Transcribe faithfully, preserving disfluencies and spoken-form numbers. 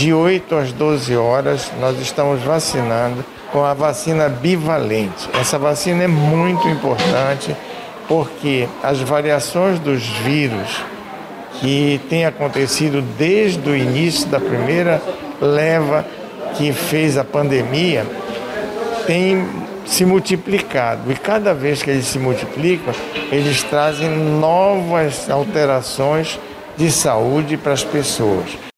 de oito às doze horas, nós estamos vacinando com a vacina bivalente. Essa vacina é muito importante porque as variações dos vírus que têm acontecido desde o início da primeira leva que fez a pandemia têm se multiplicado. E cada vez que eles se multiplicam, eles trazem novas alterações de saúde para as pessoas.